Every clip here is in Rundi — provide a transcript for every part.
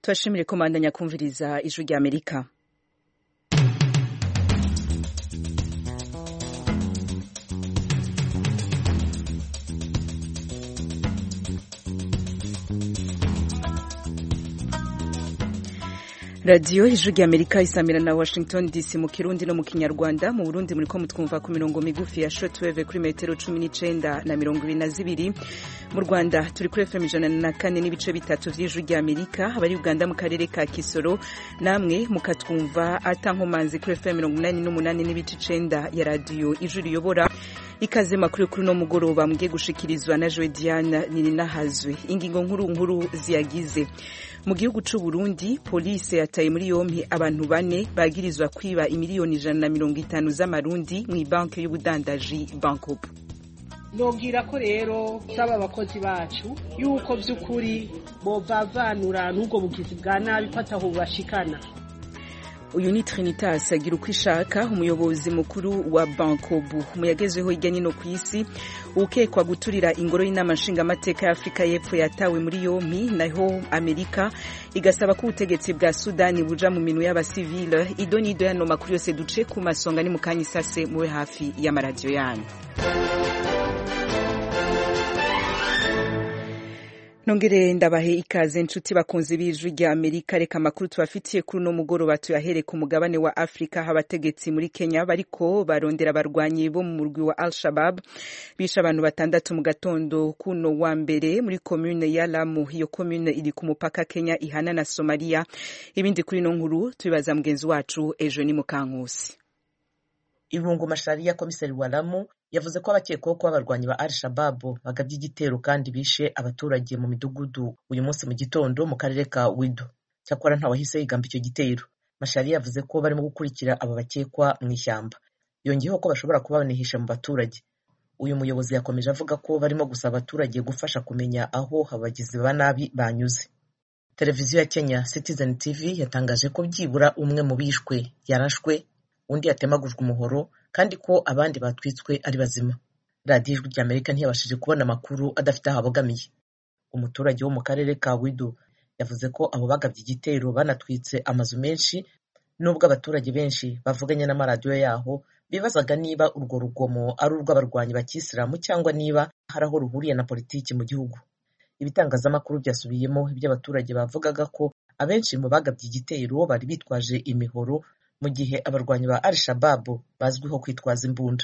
Twashimire komandanya kumviriza ijwi rya Amerika. Radio ijwi rya Amerika isamira na Washington DC mu Kirundi no mu Kinyarwanda. Mu Burundi muriko mutwumva ku mirongo migufi ya shortwave kuri metero 19 na 22. Mu Rwanda turi kuri FM 104 n'ibice bitatu vy'ijwi rya Amerika. Abari Uganda mu karere ka Kisoro namwe mukatwumva atankomanzi kuri FM 88 n'ibice 9 ya radio ijwi riyobora. Ikaze makuru kuri no mugoroba mugiye gushikirizwa na Joe Diana Nininahazwe. Ingingo nkuru ziyagize. Mu gihugu c'u Burundi police yataye muri yompi abantu bane bagirizwa kwiba imiliyoni 150 z'amarundi mu banki y'ubudandaji Bankob. Nobwira ko rero saba abakozi bacu yuko by'ukuri bovavanura n'ubwo bugizi bwa nabi pataho bashikana. Uyu ni Trinitas agira uko ishaka umuyobozi mukuru wa Bankob muyagezeho ijyanye no kwisi ukekwa guturira ingoro y'inama nshingamateka ya Afrika y'Epfo yatawe muri yompi naho Amerika igasaba ko ubutegetsi bwa Sudani buja mu minu y'abasivile. Idonido yano makuru yose duce ku masonga ni mukanyi sase muwe hafi y'amaradio yanyu. Nongere ndabahe ikaze nshuti bakunzi b'ijwi rya Amerika. Reka makuru tubafitiye kuri no mugoroba tuyahere ku mugabane wa Afrika. Abategetsi muri Kenya bariko barondera abarwanyi bo mu murwi wa Al-Shabaab bisha abantu batandatu mu gatondo kuno wa mbere muri commune ya Lamu. Iyo commune iri ku mupaka Kenya ihana na Somalia. Ibindi kuri no nkuru tubibaza mugenzi wacu Eugenie Mukankusi. Ibungo Mashariya komiseri wa Lamu yavuze ko abakekwaho ko abarwanyi ba Al-Shabaab bagabye igitero kandi bishe abaturage mu midugudu uyu munsi mu gitondo mu karere ka Wido. Cyakora nta wahise yigamba icyo gitero. Mashariya yavuze ko barimo gukurikira aba bakekwa mu ishyamba. Yongeyeho ko bashobora kubabonesha mu baturage. Uyu muyobozi yakomeje avuga ko barimo gusaba abaturage gufasha kumenya aho abagizi ba nabi banyuze. Televiziyo ya Kenya Citizen TV yatangaje ko byibura umwe mu bishwe yarashwe, undi yatemagujwe umuhoro kandi ko abandi batwitswe ari bazima. Radio ijwi rya Amerika ntiyabashije kubona amakuru adafite aho abogamiye. Umuturage wo mu karere ka Wido yavuze ko abo bagabye igitero banatwitse amazu menshi, nubwo abaturage benshi bavuganye n'amaradiyo yaho bibazaga niba urwo rugomo ari urw'abarwanyi bakisilamu cyangwa niba hari aho ruhuriye na politiki mu gihugu. Ibitangazamakuru byasubiyemo ibyo abaturage bavugaga ko abenshi mu bagabye igitero bari bitwaje imihoro mu gihe abarwanyi ba Al-Shabaab bazwiho kwitwaza imbunda.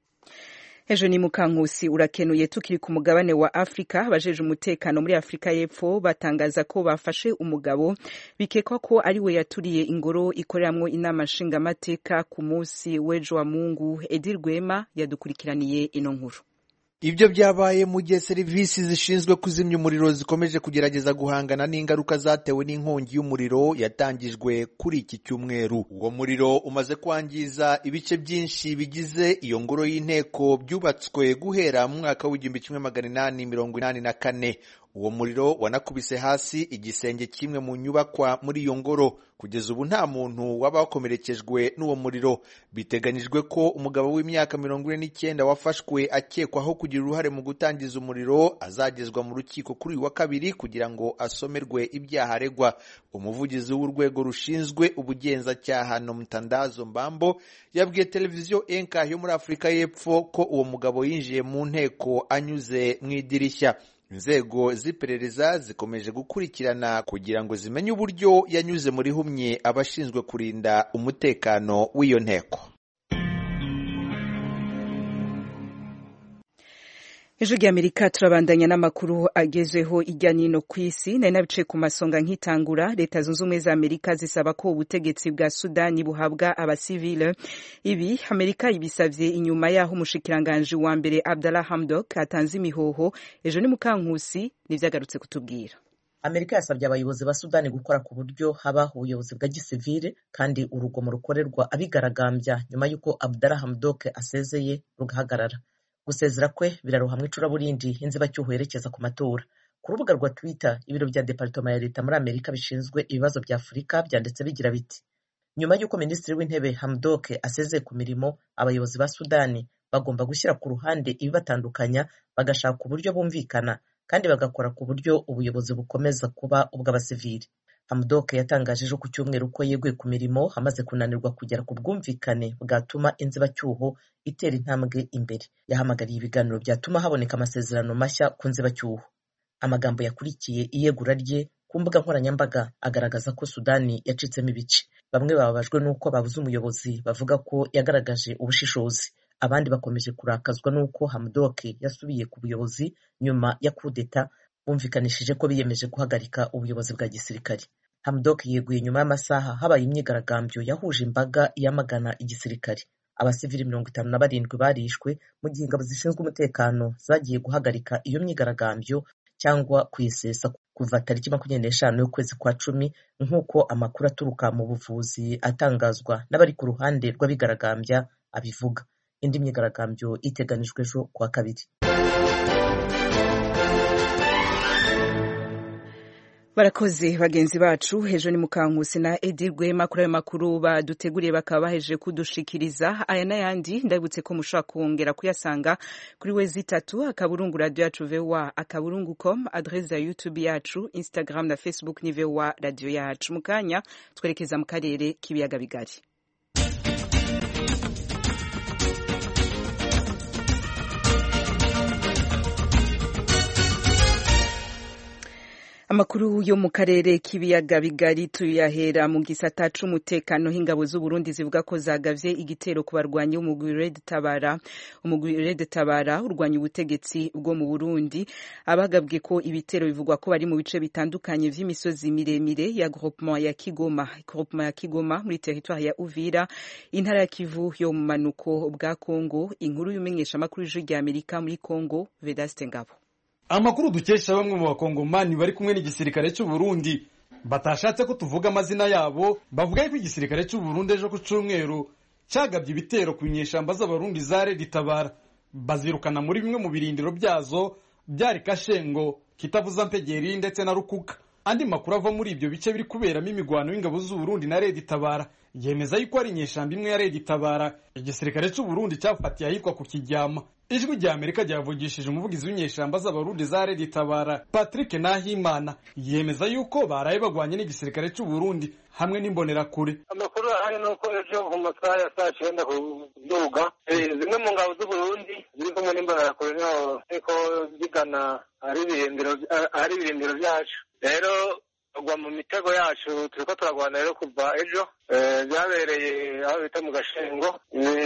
Eugenie Mukankusi urakenuye. Tukiri ku mugabane wa Afrika, abajeje umutekano muri Afrika y'Epfo batangaza ko bafashe umugabo bikekwa ko ari we yaturiye ingoro ikoreramwo inama nshingamateka ku munsi w'ejo wa Mungu. Edir Rwema yadukurikiraniye ino nkuru. Ibyo byabaye mu gihe serivisi zishinzwe kuzimya umuriro zikomeje kugerageza guhangana n'ingaruka zatewe n'inkongi y'umuriro yatangijwe kuri iki cyumweru. Uwo muriro umaze kwangiza ibice byinshi bigize iyo ngoro y'inteko byubatswe guhera mu mwaka w'1884. Uwo muriro wanakubise hasi igisenge kimwe mu nyubakwa muri iyo ngoro. Kugeza ubu nta muntu wabakomerekejwe n'uwo muriro. Biteganyijwe ko umugabo w'imyaka 49 wafashwe akekwaho kugira uruhare mu gutangiza umuriro azagezwa mu rukiko kuri wa kabiri kugira ngo asomerwe ibyaha aregwa. Umuvugizi w'urwego rushinzwe ubugenzacyaha Nomtandazo Mbambo yabwiye televiziyo Enka yo muri Afrika y'Epfo ko uwo mugabo yinjiye mu nteko anyuze mu idirishya. Inzego z'iperereza zikomeje gukurikirana kugira ngo zimenye uburyo yanyuze muri humye abashinzwe kurinda umutekano w'iyo nteko. Ijwi rya Amerika turabandanya n'amakuru agezeho ijya nino kwisi. Nari nabice ku masonga nkitangura. Leta zunze ubumwe za Amerika zisaba ko ubutegetsi bwa Sudani buhabwa abasivile. Ibi Amerika ibisavye inyuma yaho umushikiranganje wa mbere Abdallah Hamdok atanze imihoho. Eugenie Mukankusi nivyagarutse kutubwira. Amerika yasabye abayobozi ba Sudani gukora ku buryo haba ubuyobozi bwa gisivile kandi urugomo rukorerwa abigaragambya nyuma yuko Abdallah Hamdok asezeye rugahagarara. Gusezera kwe birarohamwe icuraburindi inzibacyuho yerekeza ku matora. Ku rubuga rwa Twitter, ibiro bya Department ya Leta muri Amerika bishinzwe ibibazo bya Afurika byanditse bigira biti: nyuma y'uko Minisitiri w'Intebe Hamdok asezeye ku mirimo, abayobozi ba Sudani bagomba gushyira ku ruhande ibibatandukanya bagashaka uburyo bumvikana kandi bagakora ku buryo ubuyobozi bukomeza kuba ubw'abasivili. Hamdok yatangaje ejo ku cyumweru ko yeguye ku mirimo amaze kunanirwa kugera ku bwumvikane bwatuma inzibacyuho itera intambwe imbere. Yahamagariye ibiganiro byatuma haboneka amasezerano mashya ku nzibacyuho. Amagambo yakurikiye iyegura rye ku mbuga nkoranyambaga agaragaza ko Sudani yacitsemo ibice. Bamwe bababajwe n'uko babuze umuyobozi bavuga ko yagaragaje ubushishozi. Abandi bakomeje kurakazwa n'uko Hamdok yasubiye ku buyobozi nyuma ya kudeta bumvikanishije ko biyemeje guhagarika ubuyobozi bwa gisirikare. Hamdok yeguye nyuma y'amasaha habaye imyigaragambyo yahuje imbaga yamagana igisirikare. Abasivili 57 barishwe mu gihe ingabo zishinzwe umutekano zagiye guhagarika iyo myigaragambyo cyangwa kuyisesa kuva tariki 25 y'ukwezi kwa 10 nk'uko amakuru aturuka mu buvuzi atangazwa n'abari ku ruhande rw'abigaragambya abivuga. Indi myigaragambyo iteganijwe ejo kuwa kabiri. Barakoze bagenzi bacu Ejo ni Mukankusi na Edi Rwema kuri ayo makuru baduteguriye bakaba baheje kudushikiriza. Aya n'ayandi ndabutse ko mushobora kongera kuyasanga kuri wezi3 akaburungu radio yacu VOA akaburungu.com, adresse ya YouTube yacu, Instagram na Facebook ni VOA radio yacu. Mukanya twerekeza mu karere k'ibiyaga bigari. Amakuru yo mu karere k'ibiyaga bigari tuyahera mu gisata c'umutekano. H'ingabo z'u Burundi zivuga ko zagavye igitero ku barwanyi umugwi Red Tabara urwanya ubutegetsi bwo mu Burundi. Abagabwe ko ibitero bivugwa ko bari mu bice bitandukanye vy'imisozi miremire ya groupement ya Kigoma muri territoire ya Uvira, intara ya Kivu yo mu manuko bwa Kongo. Inkuru y'umenyesha makuru y'Ijwi Amerika muri Kongo, Vedaste Ngabo. Amakuru dukesha bamwe mu bakongomani bari kumwe n'igisirikare cy'u Burundi batashatse ko tuvuga amazina yabo, bavuga ko igisirikare cy'u Burundi ejo ku cyumweru cyagabye ibitero ku nyeshamba z'abarundi za Red Tabara, bazirukana muri bimwe mu birindiro byazo byari Kashengo, Kitavuza Mpegeri ndetse na Rukuka. Andi makuru ava muri ibyo bice biri kuberamo imigwano y'ingabo z'u Burundi na Red Tabara yemeza yuko ari inyeshamba imwe ya Red Tabara igisirikare cy'u Burundi cyafatiye ahitwa ku Kiryama. Ijwi rya Amerika ryavugishije umuvugizi w'inyeshamba z'abarundi za Red Tabara Patrick Nahimana yemeza yuko baraye bagwanye n'igisirikare cy'u Burundi hamwe n'imbonerakure. Amakuru ahari nuko ejo mu masaha ya saa 9 kuduga zimwe mu ngabo z'u Burundi ziri kumwe n'imbonerakure ariko zigana ari ibirindiro byacu. Rero agwa mu mitego yacu turiko turagwana rero kuva ejo byabereye aho bita mu Gashengo,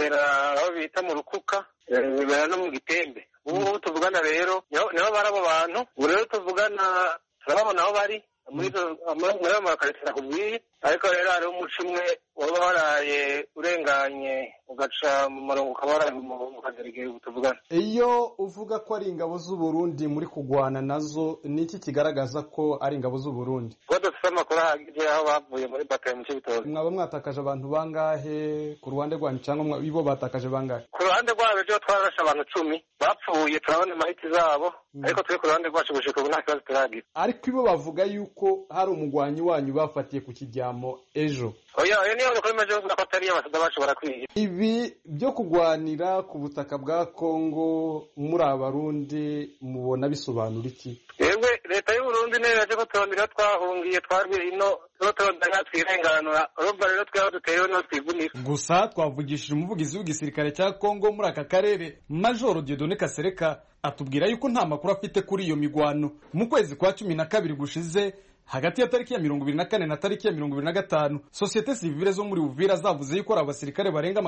aho bita mu Rukuka, bibera no mu Gitembe. Ubu tuvugana rero niho barabo bantu, rero tuvugana turabona aho bari muri amakarita kubwiye, ariko rero hari umuco umwe waba waraye urenganye ugaca mu marongo ukabara mu kagerege tuvugana. Iyo uvuga ko ari ingabo z'u Burundi muri kugwana nazo, niki kigaragaza ko ari ingabo z'u Burundi? Ko dufite amakuru ahagije aho bavuye muri bataye mu Cibitoke. Mwaba mwatakaje abantu bangahe ku ruhande rwanyu cyangwa ibo batakaje bangahe? Ku ruhande rwabo ejo twarashe abantu 10 bapfuye, turabona amahiti zabo, ariko turi ku ruhande rwacu gushika ubu nta kibazo turagira. Ariko ibo bavuga yuko hari umugwanyi wanyu bafatiye ku Kiryamo ejo. Oya niyo ukomeje uvuga ko atari abasada bacu barakwiye. Ibi byo kugwanira ku butaka bwa Kongo muri abarundi mubona bisobanura iki? Yebwe leta y'u Burundi ne yaje ko turondera twahungiye twarwe ino turondera twirenganura urumva rero twaho duteyeho no twivunira. Gusa twavugishije umuvugizi w'igisirikare cya Kongo muri aka karere Major Dieudonné Kasereka atubwira yuko nta makuru afite kuri iyo migwano. Mu kwezi kwa 12 gushize hagati ya tariki ya 24 na tariki ya 25 societe civile zo muri Uvira zavuze yuko abasirikare barenga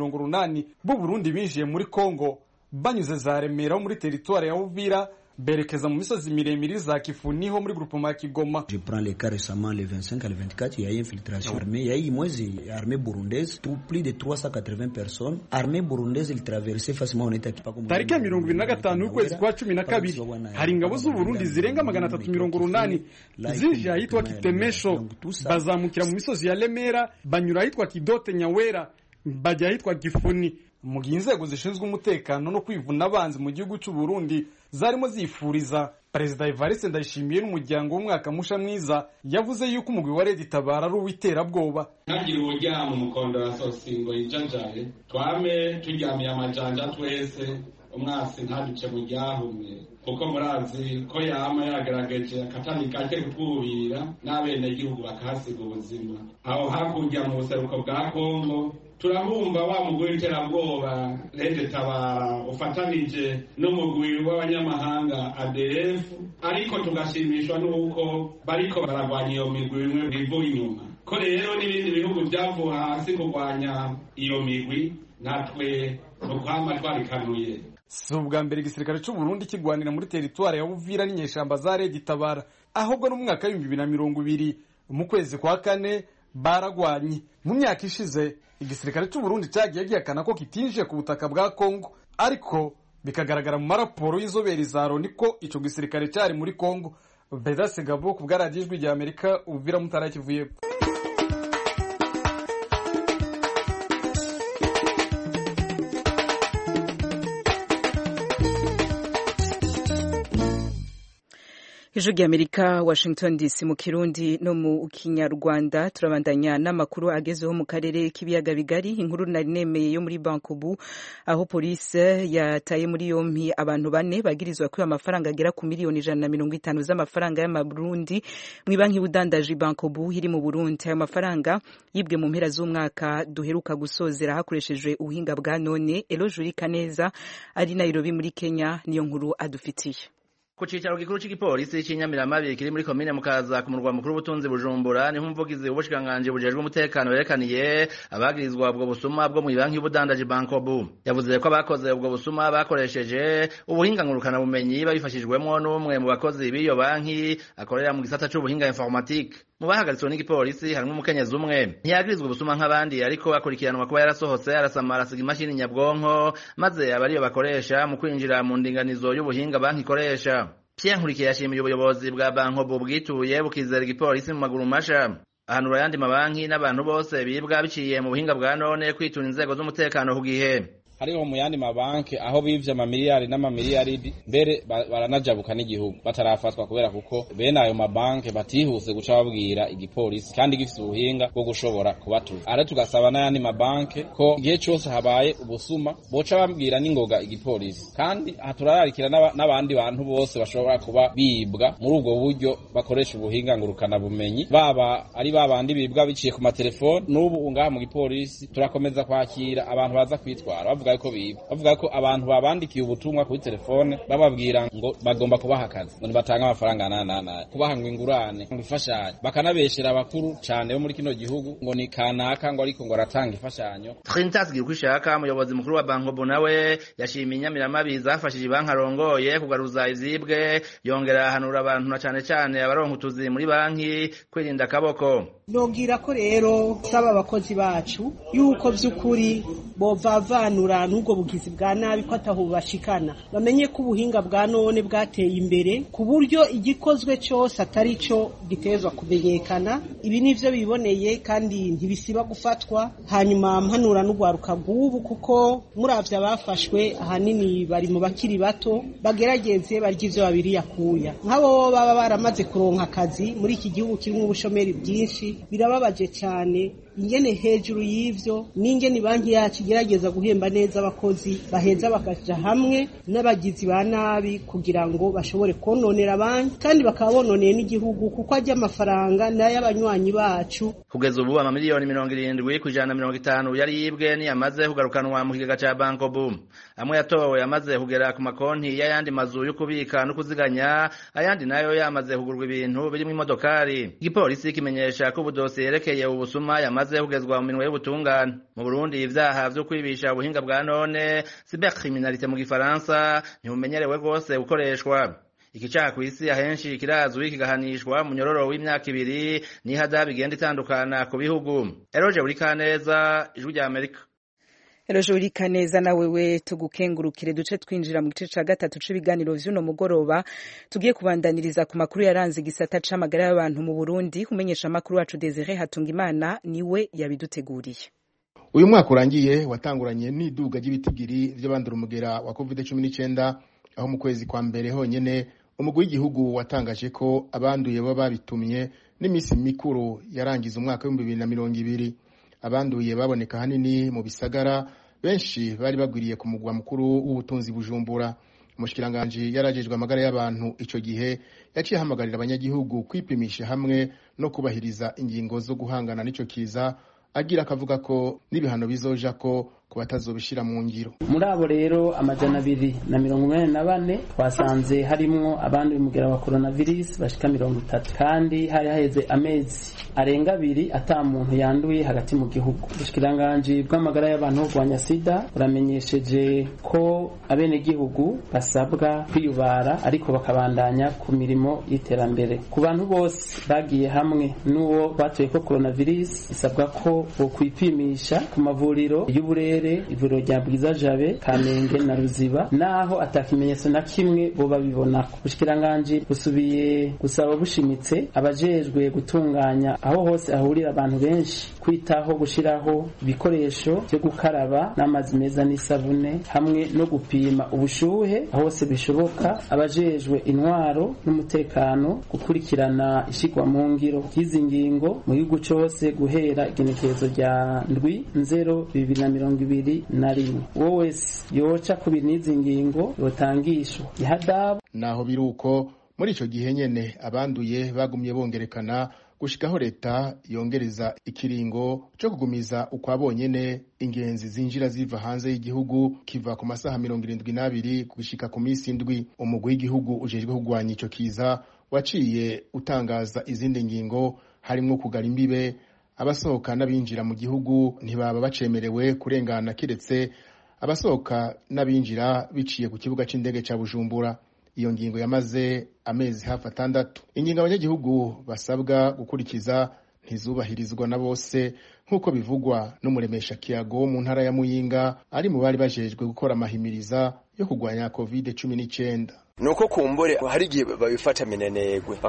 380 b'u Burundi binjiye muri Kongo banyuze za Remera muri territoire ya Uvira berekeza mu misozi miremire za Kifuniho muri groupement ya Kigoma. Je prends les cas récemment le 25 à le 24, il y a eu infiltration armée, il y a eu moins armée burundaise, plus de 380 personnes. Armée burundaise il traversait facilement on était pas comme. Tariki ya 25 y'ukwezi kwa 12 hari ingabo z'u Burundi zirenga 380 zije ahitwa Kitemesho bazamukira mu misozi ya Remera banyura ahitwa Kidote Nyawera bajya ahitwa Gifuni. Mu gihe inzego zishinzwe umutekano no kwivuna abanzi mu gihugu cy'u Burundi zarimo zifuriza Perezida Evariste Ndayishimiye n'umuryango w'umwaka musha mwiza, yavuze yuko umugwi wa Red Tabara ari uw'iterabwoba. Ntagira uburyamo umukondo wa sosingo ijanjaye twame turyamiye amajanja twese umwasi ntaduce mu ryahumye kuko murazi ko yama yagaragaje akatani kake kutwubira n'abenegihugu bakahasiga ubuzima. Aho hakurya mu buseruko bwa Kongo turahumva wa mugwi w'iterabwoba Rede Tabara ufatanije n'umugwi w'abanyamahanga ADF, ariko tugashimishwa n'uko bariko baragwanya iyo migwi imwe bivuye inyuma. Ko rero n'ibindi bihugu byavuye hasi kurwanya iyo migwi, natwe nukwama twarikanuye. Si ubwa mbere igisirikare cy'u Burundi kigwanira muri teritwari ya Uvira n'inyeshamba za Rede Tabara, ahubwo no mu mwaka w'2020 mu kwezi kwa kane baragwanye. Mu myaka ishize igisirikare cy'u Burundi cyagiye gihakana ko kitinjiye ku butaka bwa Kongo, ariko bikagaragara mu maraporo y'izobera za Loni ko ico gisirikare cyari muri Kongo. Bedase Gabo ku bwa Radio Ijwi rya Amerika, Uvira Mutara Kivuye. Ijwi rya Amerika, Washington DC mu Kirundi no mu Kinyarwanda. Turabandanya n'amakuru agezeho mu karere k'ibiyaga bigari. Inkuru nari nemeye yo muri Bankobu, aho police yataye muri yompi abantu 4 bagirizwa kwiba amafaranga agera ku miliyoni 150 z'amafaranga y'amaburundi mu banki y'ubudandaji Bankobu iri mu Burundi. Ayo mafaranga yibwe mu mpera z'umwaka duheruka gusozera hakoreshejwe ubuhinga bwa none. Elojuri Kaneza ari Nairobi muri Kenya niyo nkuru adufitiye. Ku cicaro gikuru c'igipolisi c'Inyamiramabi kiri muri komine Mukaza ku murwa mukuru w'ubutunzi Bujumbura, niho umuvugizi w'ubushikanganje bujejwe umutekano yerekaniye abagirizwa ubwo busuma bwo mu banki y'ubudandaji Bankobu. Yavuze ko abakoze ubwo busuma bakoresheje ubuhinga ngurukana bumenyi babifashijwemo n'umwe mu bakozi b'iyo banki akorera mu gisata c'ubuhinga informatique. Mu bahagaritswe n'igipolisi harimo umukenyezi umwe ntiyagirizwa ubusuma nk'abandi, ariko akurikiranwa kuba yarasohotse arasamara asiga imashini nyabwonko maze abariyo bakoresha mu kwinjira mu ndinganizo y'ubuhinga banki ikoresha. Pierre Nkurikiye yashimiye ubuyobozi bwa Bankobu bwituye bukizera igipolisi mu maguru masha. Ahanura ayandi mabanki n'abantu bose bibwa biciye mu buhinga bwa none kwitura inzego z'umutekano ku gihe. Hariho mu yandi mabanki aho bivye amamiliyari n'amamiliyaridi, mbere baranajabuka n'igihugu batarafatwa kubera kuko bene ayo mabanki batihuse guca babwira igipolisi kandi gifite ubuhinga bwo gushobora kubatuza. Ara tugasaba n'ayandi mabanki ko igihe cyose habaye ubusuma boca babwira n'ingoga igipolisi, kandi haturararikira n'abandi bantu bose bashobora kuba bibwa muri ubwo buryo bakoresha ubuhinga ngurukana bumenyi, baba ari babandi bibwa biciye ku matelefone. N'ubu ngaha mu gipolisi turakomeza kwakira abantu baza kwitwara bavuga ko abantu babandikiye ubutumwa kuri telefone bababwira ngo bagomba kubaha akazi, ngo batanga amafaranga kubaha ngo ingurane ngo ifashanyo, bakanabeshera abakuru cyane bo muri kino gihugu ngo ni kanaka ngo ariko ngo aratanga ifashanyo. Trintas Girkwishaka, umuyobozi mukuru wa Bankobu, nawe yashimiye Inyamiramabi zafashije banki arongoye kugaruza izibwe, yongera ahanura abantu na cyane abaronka utuzi muri banki kwirinda akaboko. Nobwira ko rero saba abakozi bacu yuko by'ukuri bovavanura n'ubwo bugizi bwa nabi ko ataho bashikana, bamenye ko ubuhinga bwa none bwateye imbere ku buryo igikozwe cyose atari cyo gitezwa kumenyekana. Ibi nivyo biboneye kandi ntibisiba gufatwa. Hanyuma mpanura n'ugwaruka bw'ubu kuko muravye abafashwe ahanini bari mu bakiri bato, bagerageze barya ivyo babiri yakuya. Nk'abo baba baramaze kuronka akazi muri iki gihugu kirimo ubushomeri bwinshi, birababaje cyane ingene hejuru y'ivyo n'ingene banki yacu igerageza guhemba neza abakozi baheza bakaja hamwe n'abagizi ba nabi kugira ngo bashobore kononera banki kandi bakabononeye n'igihugu kuko ajya amafaranga n'ay'abanywanyi bacu. Kugeza ubu amamiliyoni 70 ku 150 yari yibwe ni yamaze kugarukanwa mu kigega ca Bankobu. Amwe yatowe yamaze kugera ku makonti y'ayandi mazu yo kubika no kuziganya, ayandi nayo yamaze kugurwa ibintu birimo imodokari. Igipolisi kimenyesha ko ubudosiye yerekeye ubusuma yamaze kugezwa mu minwe y'ubutungane. Mu Burundi ivyaha vyo kwibisha ubuhinga bwa none cybercriminalité mu gifaransa ntibumenyerewe rwose gukoreshwa. Iki cyaha kw'isi ahenshi kirazwi kigahanishwa mu nyororo w'imyaka 2 n'ihadabu igenda itandukana ku bihugu. Eroje uri Kaneza, Ijwi rya Amerika. Elojuri Kaneza, na wewe tugukengurukire. Duce twinjira mu gice ca gatatu c'ibiganiro vy'uno mugoroba, tugiye kubandaniriza ku makuru yaranze igisata c'amagara y'abantu mu Burundi. Kumenyesha makuru wacu Desire Hatungimana niwe yabiduteguriye. Uyu mwaka urangiye watanguranye n'iduga ry'ibitigiri by'abandura umugera wa COVID-19, aho mu kwezi kwa mbere honyene umugwi w'igihugu watangaje ko abanduye baba bitumye n'imisi mikuru yarangiza umwaka wa 2020. Abanduye baboneka hanini mu bisagara benshi bari bagwiriye ku mugwa mukuru w'ubutunzi Bujumbura. Umushikiranganji yarajejwe amagara y'abantu ico gihe yaciye ahamagarira abanyagihugu kwipimisha hamwe no kubahiriza ingingo zo guhangana n'ico kiza, agira akavuga ko n'ibihano bizoja ko batazobishira mu ngiro. Muri abo rero 244 twasanze harimwo abandi bimugera wa coronavirus bashika 30, kandi hari haheze amezi arenga 2 ata muntu yanduye hagati mu gihugu. Ubushikiranganje bw'amagara y'abantu bwanya sida buramenyesheje ko abene gihugu basabwa kwiyubara ariko bakabandanya ku mirimo y'iterambere. Ku bantu bose bagiye hamwe n'uwo batuye ko coronavirus isabwa ko bo kwipimisha ku mavuriro y'uburere, ivuriro rya Bwiza Jabe, Kamenge na Ruziba, naho atakimenyetso na kimwe bo babibonako. Ubushikiranganje busubiye gusaba bushimitse abajejwe gutunganya aho hose ahurira abantu benshi kwitaho gushiraho ibikoresho byo gukaraba n'amazi meza n'isabune hamwe no gupima ubushuhe aho hose bishoboka, abajejwe intwaro n'umutekano gukurikirana ishigwa mu ngiro y'izi ngingo mu gihugu cyose guhera igenekerezo rya 2021. Wese yoca kubiri n'izi ngingo yotangishwa ihadabu. Naho biruko muri ico gihe nyene abanduye bagumye bongerekana gushikaho leta yongereza ikiringo cyo kugumiza ukwabonyene ingenzi zinjira ziva hanze y'igihugu kiva ku masaha 72 gushika ku minsi 7. Umugwi w'igihugu ujejwe kugwanya ico kiza waciye utangaza izindi ngingo harimo kugara imbibe, abasohoka n'abinjira mu gihugu ntibaba bacemerewe kurengana kiretse abasohoka n'abinjira biciye ku kibuga c'indege ca Bujumbura. Iyo ngingo yamaze amezi hafi 6. Ingingo abanyagihugu basabwa gukurikiza ntizubahirizwa na bose nk'uko bivugwa n'umuremesha kiyago mu ntara ya Muyinga ari mu bari bajejwe gukora amahimiriza yo kugwanya COVID-19. Nuko kumbure hari igihe babifata minenegwe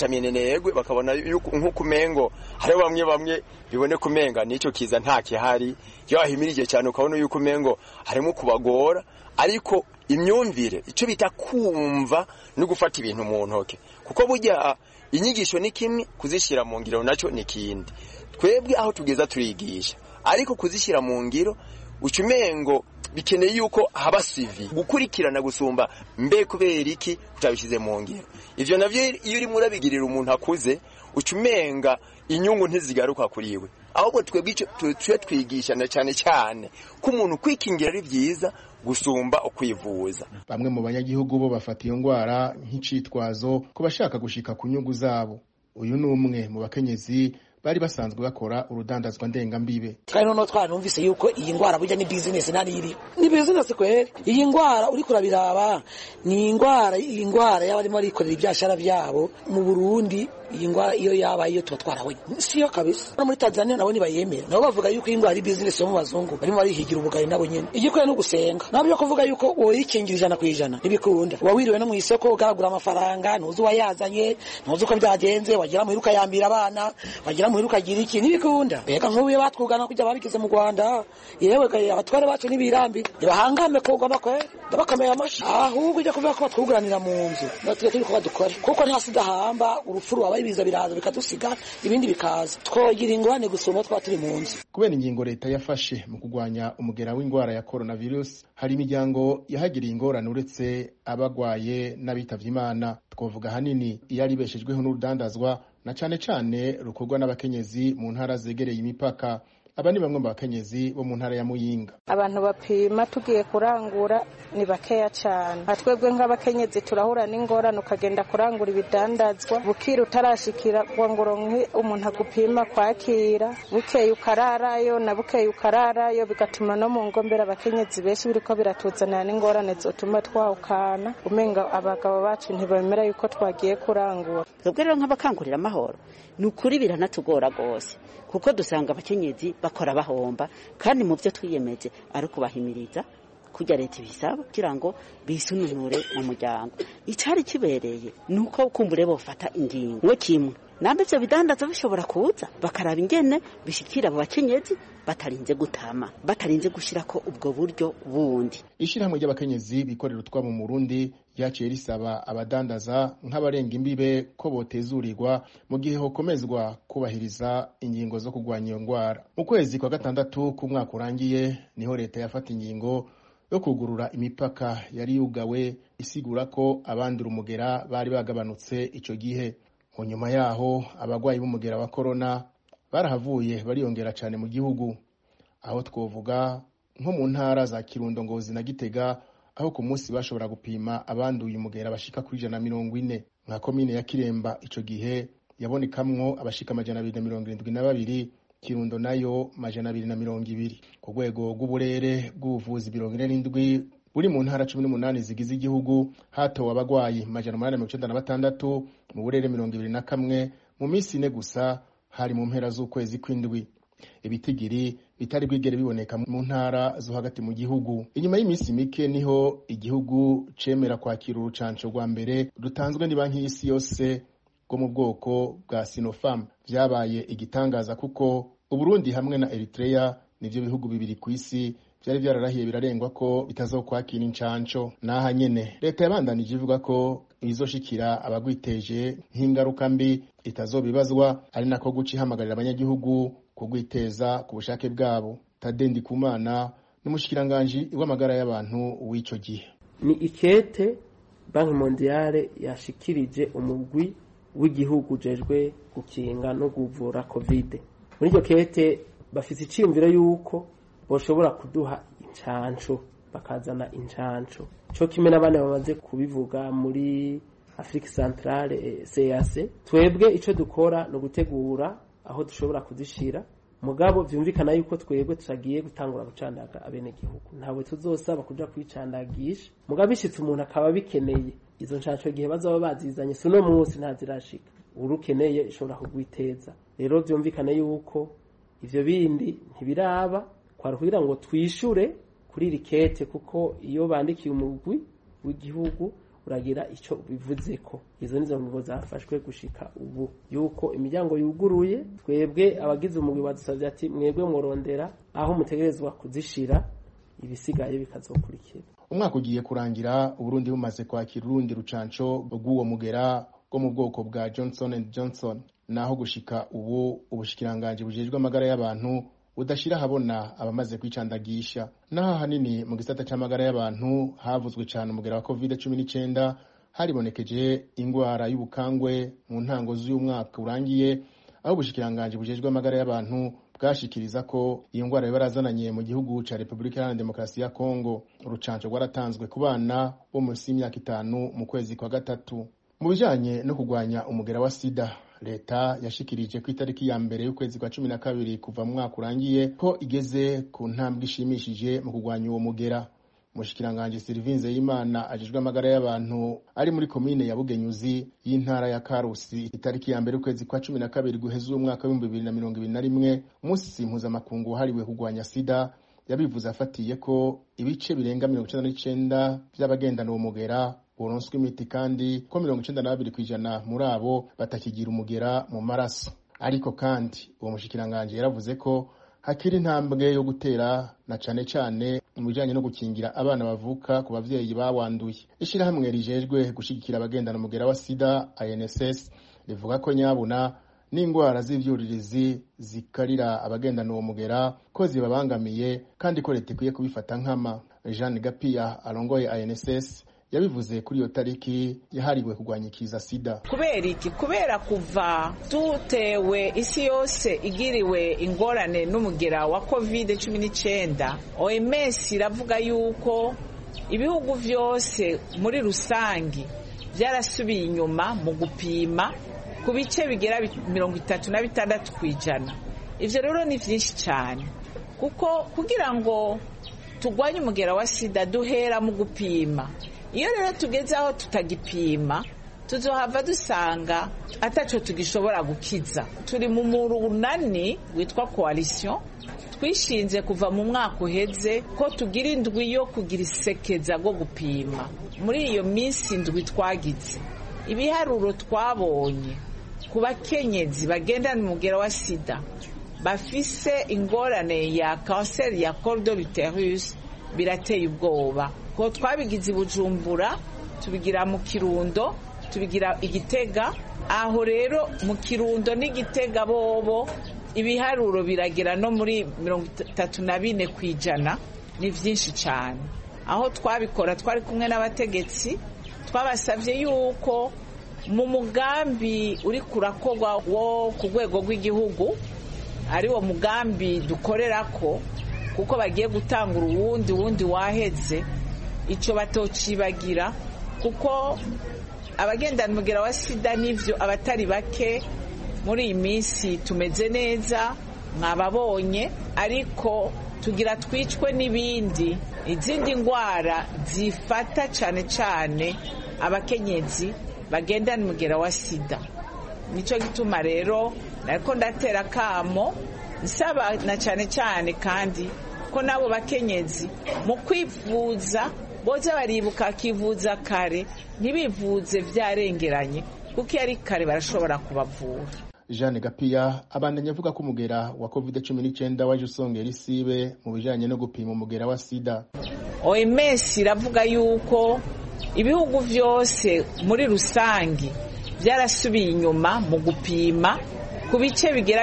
bakabona nk'uko umengo hari bamwe bibone kumenga nico kiza nta kihari, yo ahimirije cyane ukabona yuko umengo harimo kubagora, ariko imyumvire ico bita kumva no gufata ibintu mu ntoke, kuko burya inyigisho ni kimwe, kuzishira mu ngiro naco ni kindi. Twebwe aho tugeza turigisha, ariko kuzishira mu ngiro ucumengo bikeneye yuko haba sivi gukurikirana gusumba mbe kubera iki utabishize mu ngiro. Ivyo navyo iyo uri murabigirira umuntu akuze ucumenga inyungu ntizigaruka kuriwe, ahubwo twebwe twigisha na cyane ko umuntu kwikingira ari byiza gusumba ukwivuza. Bamwe mu banyagihugu bo bafata iyo ngwara nk'icitwazo ko bashaka gushika ku nyungu zabo. Uyu ni umwe mu bakenyezi bari basanzwe bakora urudandazwa ndengambibe. Kandi no twanumvise yuko iyi ngwara burya ni business nari ni business kweri. Iyi ngwara uri kurabiraba ni ingwara y'abarimo arikorera ibyashara byabo mu Burundi. Iyi ngwara iyo yaba iyo twatwarawe siyo kabisa. No muri Tanzania nabo ni bayemera, nabo bavuga yuko iyi ngwara ari business yo mu bazungu barimo barihigira ubugari nabo nyene. Igikwiye no gusenga, nabo byo kuvuga yuko woyikingirije 100% ntibikunda. Wawiriwe no mu isoko ugaragura amafaranga, ntuzi wayazanye, ntuzi uko byagenze, wagira muhiruka yambira abana, wagira muhiruka gira iki ntibikunda. Beka nk'ubuye batwugana kujya babikize mu Rwanda, yewe gaye abatware bacu nibirambi bahangame ko ugomba kwe ndabakamera amashi, ahubwo ujya kuvuga ko batwuguranira mu nzu natwe turi ko badukora, kuko nta sida hamba urupfuru biza biraza bikadusiga ibindi bikaza, twogira ingorane gusoma twaturi mu nzu. Kubera ingingo leta yafashe mu kugwanya umugera w'ingwara ya coronavirus, hari imiryango yahagiriye ingorane uretse abagwaye n'abitavye Imana. Twovuga hanini iyari beshejweho n'urudandazwa na cane rukorwa n'abakenyezi mu ntara zegereye imipaka. Aba ni bamwe mu bakenyezi bo mu ntara ya Muyinga. Abantu bapima tugiye kurangura ni bakeya cyane. Atwebwe nk'abakenyezi turahura n'ingorane, ukagenda kurangura ibidandazwa bukira utarashikira ngo umuntu agupima kwakira, bukeye ukararayo na bukeye ukararayo, bigatuma no mu ngombera abakenyezi benshi biriko biratuzanira n'ingorane zotuma twahukana, umenga abagabo bacu ntibemera yuko twagiye kurangura. Twebwe rero nk'abakangurira amahoro ni ukuri biranatugora gose, kuko dusanga abakenyezi bakora bahomba, kandi mu byo twiyemeje ari kubahimiriza kujya leta ibisaba kugira ngo bisununure mu muryango. Icari kibereye nuko kumbure bofata ingingo kimwe, nambe byo bidandaza bishobora kuza bakaraba ingene bishikira abo bakenyezi batarinze gutama, batarinze gushirako ubwo buryo bundi. Ishirahamwe ry'abakenyezi bikorera utwabo mu Burundi ryaciye risaba abadandaza nk'abarenga imbibe ko botezurirwa mu gihe hokomezwa kubahiriza ingingo zo kurwanya iyo ngwara. Mu kwezi kwa gatandatu k'umwaka urangiye niho leta yafata ingingo yo kugurura imipaka yari yugawe, isigura ko abandura umugera bari bagabanutse ico gihe. Mu nyuma yaho abagwayi b'umugera wa corona barahavuye bariyongera cyane mu gihugu, aho twovuga nko mu ntara za Kirundo, Ngozi na Gitega, aho ku munsi bashobora gupima abanduye umugera bashika kuri 140. Nka komine ya Kiremba ico gihe yabonekamwo abashika 272, Kirundo nayo 220. Ku rwego rw'uburere bw'ubuvuzi 47 buri mu ntara 18 zigize igihugu hatowe abagwayi 196 mu burere 21 mu minsi ine gusa, hari mu mpera z'ukwezi kw'indwi. Ibitigiri bitari bwigere biboneka mu ntara zo hagati mu gihugu. Inyuma y'iminsi mike niho igihugu cemera kwakira urucanco rwa mbere rutanzwe n'Ibanki y'Isi yose rwo mu bwoko bwa Sinopharm. Vyabaye igitangaza kuko Uburundi hamwe na Eritrea nivyo bihugu bibiri ku isi vyari vyararahiye birarengwa ko bitazokwakira incanco. Naha nyene leta yabandanije ivuga ko izoshikira abagwiteje nk'ingaruka mbi itazobibazwa, ari nako guca ihamagarira abanyagihugu kugwiteza ku bushake bwabo. Tade Ndikumana n'umushikiranganji w'amagara y'abantu w'ico gihe. Ni ikete Banki Mondiale yashikirije umugwi w'igihugu jejwe gukinga no kuvura COVID. Muri iryo kete bafite iciyumviro yuko boshobora kuduha incanco, bakazana incanco cyo kimwe n'abana bamaze kubivuga muri Afrique Centrale CAC. Twebwe ico dukora no gutegura aho dushobora kuzishira, mugabo vyumvikana yuko twebwe tutagiye gutangura gucandaga abene gihugu. Ntawe tuzosaba kuja kwicandagisha, mugabo ishitse umuntu akaba bikeneye izo ncanco gihe bazaba bazizanye suno munsi ntazirashika, urukeneye ishobora kugwiteza. Rero vyumvikana yuko ivyo bindi ntibiraba kwaruhira ngo twishure kuri rikete, kuko iyo bandikiye umugwi w'igihugu uragira ico bivuze ko izo nizo ngingo zafashwe gushika ubu yuko imiryango yuguruye. Twebwe abagize umugwi badusavye ati mwebwe mworondera aho mutegerezwa kuzishira, ibisigaye bikazokurikira. Umwaka ugiye kurangira Uburundi bumaze kwakira urundi rucanco rw'uwo mugera rwo mu bwoko bwa Johnson & Johnson, naho gushika ubu ubushikiranganje bujejwe amagara y'abantu udashira habona abamaze kwicandagisha. Naho hanini mu gisata c'amagara y'abantu havuzwe cyane umugera wa COVID-19, haribonekeje ingwara y'ubukangwe mu ntango z'uyu mwaka urangiye, aho ubushikiranganje bujejwe amagara y'abantu bwashikiriza ko iyo ngwara yabarazananye mu gihugu ca Republika Iharanira Demokarasi ya Kongo. Urucanco rwaratanzwe ku bana bo munsi y'imyaka 5 mu kwezi kwa gatatu. Mu bijanye no kugwanya umugera wa sida, leta yashikirije ku itariki ya mbere y'ukwezi kwa 12 kuva mu mwaka urangiye ko igeze ku ntambwe ishimishije mu kugwanya uwo mugera. Mushikiranganje Sylvain Nzeyimana ajejwe amagara y'abantu ari muri komine ya Bugenyuzi y'intara ya Karusi itariki ya mbere y'ukwezi kwa 12 guheza umwaka wa 2021, umunsi mpuzamakungu wahariwe kugwanya sida, yabivuze afatiye ko ibice birenga 99% by'abagendana uwo mugera boronswe imiti, kandi ko 92% muri abo batakigira umugera mu maraso. Ariko kandi uwo mushikiranganje yaravuze ko hakiri intambwe yo gutera na cane cane mu bijanye no gukingira abana bavuka ku bavyeyi bawanduye. Ishirahamwe rijejwe gushigikira abagendana umugera wa sida INSS rivuga ko nyabuna n'ingwara z'ivyuririzi zikarira abagendana uwo mugera ko zibabangamiye, kandi ko leta ikwiye kubifata nkama. Jeanne Gapia arongoye INSS yabivuze kuri iyo tariki yahariwe kugwanya ikiza sida. Kubera iki? Kubera kuva tutewe isi yose igiriwe ingorane n'umugera wa COVID-19, OMS iravuga yuko ibihugu vyose muri rusangi byarasubiye inyuma mu gupima ku bice bigera 36%. Ivyo rero ni vyinshi cyane, kuko kugira ngo tugwanye umugera wa sida duhera mu gupima. Iyo rero tugeze aho tutagipima, tuzohava dusanga ataco tugishobora gukiza. Turi mu murunani witwa coalition twishinze kuva mu mwaka uheze ko tugira indwi yo kugira isekeza go gupima. Muri iyo minsi indwi twagize, ibiharuro twabonye ku bakenyezi bagendana umugera wa sida bafise ingorane ya cancer ya col de l'utérus birateye ubwoba. Ko twabigize Bujumbura tubigira mu Kirundo, tubigira Igitega. Aho rero mu Kirundo n'Igitega bobo ibiharuro biragera no muri 34 kwijana, ni vyinshi cyane. Aho twabikora twari kumwe n'abategetsi, twabasavye yuko mu mugambi uri kurakorwa wo ku rwego rw'igihugu, ari wo mugambi dukorerako, kuko bagiye gutangura uwundi waheze, ico batocibagira, kuko abagendana umugera wa sida n'ivyo abatari bake muri iyi minsi tumeze neza mwababonye, ariko tugira twicwe n'ibindi, izindi ndwara zifata cyane cyane abakenyezi bagendana umugera wa sida. Nico gituma rero nariko ndatera kamo nsaba na cyane cyane kandi ko nabo bakenyezi mu kwivuza boza baribuka kivuza kare, ntibivuze vyarengeranye, kuko ari kare barashobora kubavura. Jeanne Gapiya abandanya avuga ko umugera wa COVID-19 waje usongera isibe mu bijanye no gupima umugera wa sida. OMS iravuga yuko ibihugu vyose muri rusangi vyarasubiye inyuma mu gupima ku bice bigera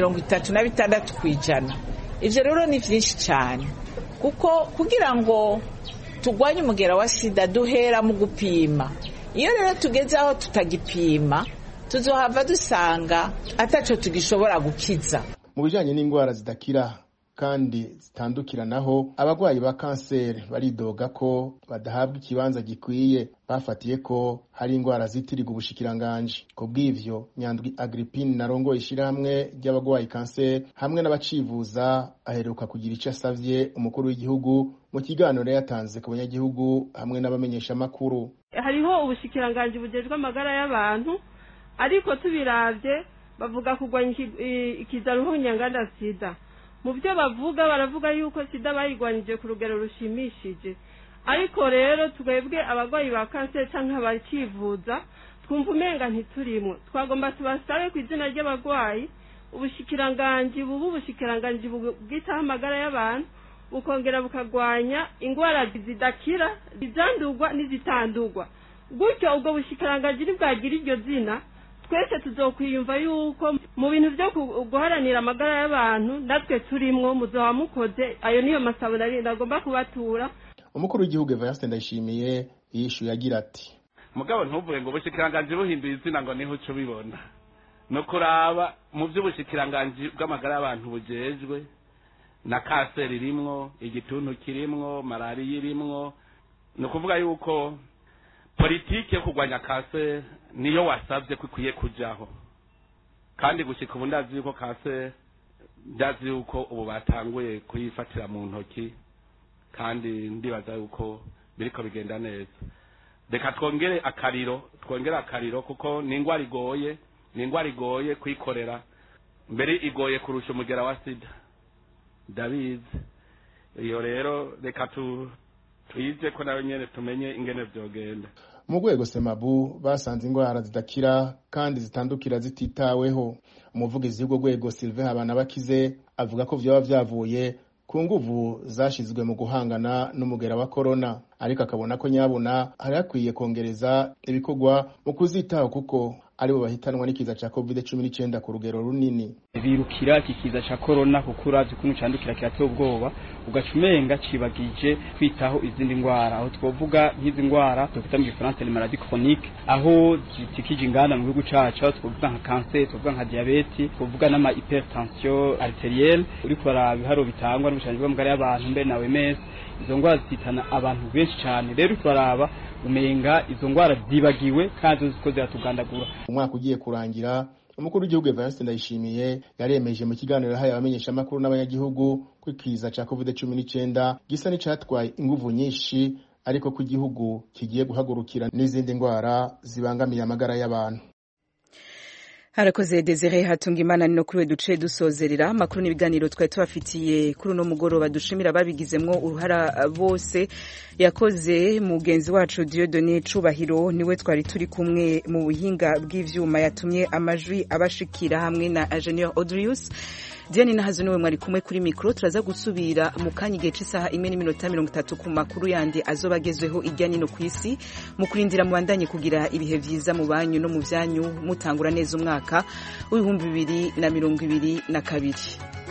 36 kwijana. Ivyo rero ni vyinshi cyane, kuko kugira ngo tugwanye umugera wa sida duhera mu gupima. Iyo rero tugeze aho tutagipima, tuzohava dusanga ataco tugishobora gukiza. Mu bijanye n'indwara zidakira kandi zitandukiranaho, abagwayi ba kanseri baridoga ko badahabwa ikibanza gikwiye, bafatiye ko hari indwara zitirirwa ubushikiranganje. Ku bw'ivyo, Nyandwi Agrippine narongoye ishirahamwe ry'abagwayi kanseri hamwe n'abacivuza aheruka kugira ico asavye umukuru w'igihugu mu kiganiro yatanze ku banyagihugu hamwe n'abamenyesha makuru. Hariho ubushikiranganje bujejwe amagara y'abantu, ariko tubiravye bavuga kugwanya ikizaruhunyanganda sida. Mu byo bavuga baravuga yuko sida bayigwanije ku rugero rushimishije, ariko rero twebwe abagwayi ba kanseri canke abacivuza twumva umenga ntiturimwe. Twagomba tubasabe ku izina ry'abagwayi ubushikiranganje bwitaho amagara y'abantu bukongera bukagwanya ingwara zidakira, izandurwa n'izitandurwa. Gutyo ubwo bushikiranganje nibwagira iryo zina, twese tuzokwiyumva yuko mu bintu byo guharanira amagara y'abantu natwe turimwo, muzoba mukoze. Ayo niyo masabo nagomba kubatura. Umukuru w'igihugu Evariste Ndayishimiye yishuye agira ati: mugabo ntuvuge ngo ubushikiranganje buhinduye izina ngo niho uco bibona, no kuraba mu by'ubushikiranganje bw'amagara y'abantu bujejwe na kanseri irimwo, igituntu kirimwo, malariya irimwo. No kuvuga yuko politike yo kurwanya kanseri niyo wasabye ko ikwiye kujaho, kandi gushika ubu ndazi yuko kanseri ndazi yuko ubu batanguye kuyifatira mu ntoki, kandi ndibaza yuko biriko bigenda neza. Reka twongere akariro kuko ni ingwara igoye kwikorera, mbere igoye kurusha umugera wa sida, ndabizi. Iyo rero reka tuyize ko nawe nyene tumenye ingene vyogenda. Mu rwego Semabu basanze indwara zidakira kandi zitandukira zititaweho. Umuvugizi w'urwo rwego Sylvain Habanabakize avuga ko vyoba vyavuye ku nguvu zashizwe mu guhangana n'umugera wa corona, ariko akabona ko nyabona hari akwiye kongereza ibikorwa mu kuzitaho kuko aribo bahitanwa n'ikiza ca COVID-19 ku rugero runini. Birukira iki kiza ca corona kuko uravye ukuntu candukira kirateye ubwoba, ugacumenga cibagije kwitaho izindi ndwara. Aho twovuga nk'izi ndwara twita mu Gifaransa les maladies chroniques, aho zitikije inganda mu gihugu cacu, twovuga nka cancer, twovuga nka diabete, twovuga n'ama hypertension arterielle. Uri kuraba ibiharo bitangwa n'ubushanje bw'amagara y'abantu mbere na OMS, izo ndwara zitana abantu benshi cyane. Rero turaraba umenga izo ndwara zibagiwe kandi ziko ziratugandagura. Umwaka ugiye kurangira, umukuru w'igihugu Evariste Ndayishimiye yaremeje mu kiganiro yahaye abamenyesha makuru n'abanyagihugu ko ikiza ca COVID-19 gisa n'icatwaye inguvu nyinshi, ariko ko igihugu kigiye guhagurukira n'izindi ndwara zibangamiye amagara y'abantu. Harakoze Desire Hatungimana no kuri duce dusozerera amakuru n'ibiganiro twari tubafitiye kuri no mugoroba. Dushimira babigizemwo uruhara bose, yakoze mugenzi wacu Dieudonné Cubahiro, niwe twari turi kumwe mu buhinga bw'ivyuma yatumye amajwi abashikira, hamwe na Engineer Audrius. Diane Nahazo niwe mwari kumwe kuri mikro turaza gusubira mu kanya igihe c'isaha 1:30 ku makuru yandi azobagezweho irya nino kwisi mu kurindira mubandanye kugira ibihe vyiza mu banyu no mu vyanyu mutangura neza umwaka w'2022.